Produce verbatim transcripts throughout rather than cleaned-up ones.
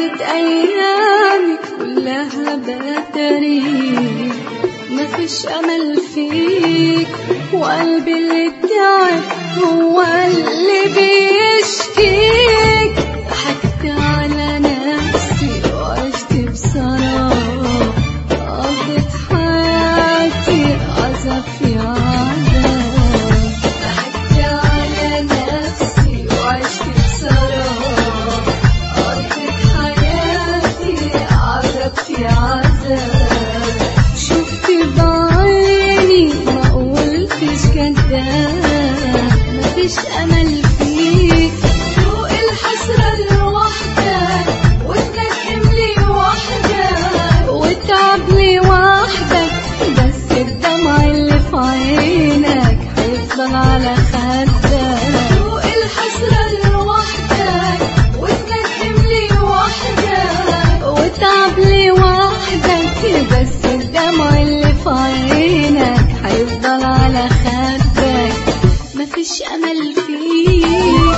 عدت أيامي كلها بتاريخ، مفيش أمل فيك وقلبي اللي تعب هو اللي بيشكيك. ضحكت على نفسي وعشت بسراب، قضيت حياتي عذاب في عذاب. ضحكت على نفسي وعشت بسراب، قضيت حياتي عذاب في عذاب. شفت بعيني ما قلتش كداب، مفيش أمل فيك فوق الحسرة لوحدك، وتنكم لي وحدك وتعب لي وحدك. بس الدمع اللي في عينك هيفضل على خدك. فوق الحسرة لوحدك وتنكم لي وحدك وتعب لي وحدك. بس الدمع اللي في عينك هيفضل على خدك، مفيش أمل فيك.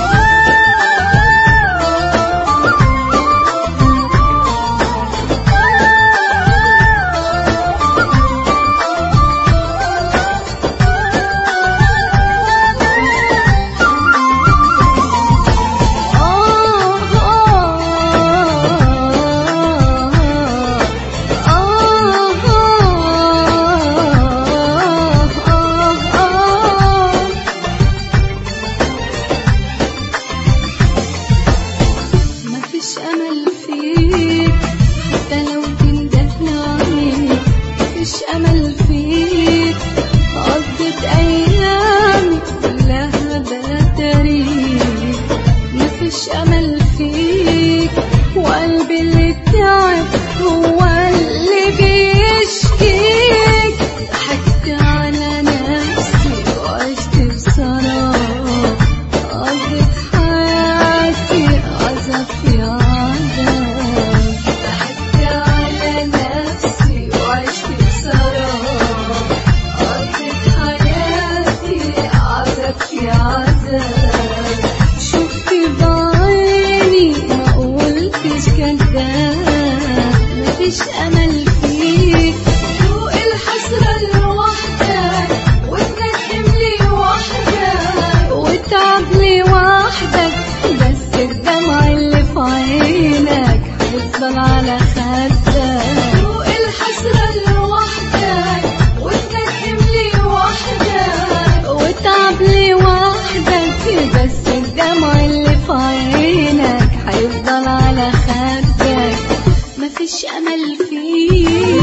مفيش أمل فيك حتى لو تندهنا عليك، مفيش أمل فيك. قضيت أيامي كلها بلا تاريخ، مفيش أمل فيك وقلبي اللي تعب هو اللي بيشكيك. ضحكت على نفسي وعشت بسراب، قضيت حياتي عذاب في عذاب. ضحكت على نفسي وعشت بسراب، قضيت حياتي عذاب في عذاب. شفت بعيني ما قلتش كداب، مفيش أمل فيك فوق الحسرة لوحدك، وتنكم لي وحدك وتعب لي وحدك. بس الدمع اللي في عينك هيفضل على خدك. فوق الحسرة لوحدك وتنكم لي وحدك وتعب لي وحدك. بس الدمع اللي في عينك هيفضل على خدك، مفيش أمل فيك.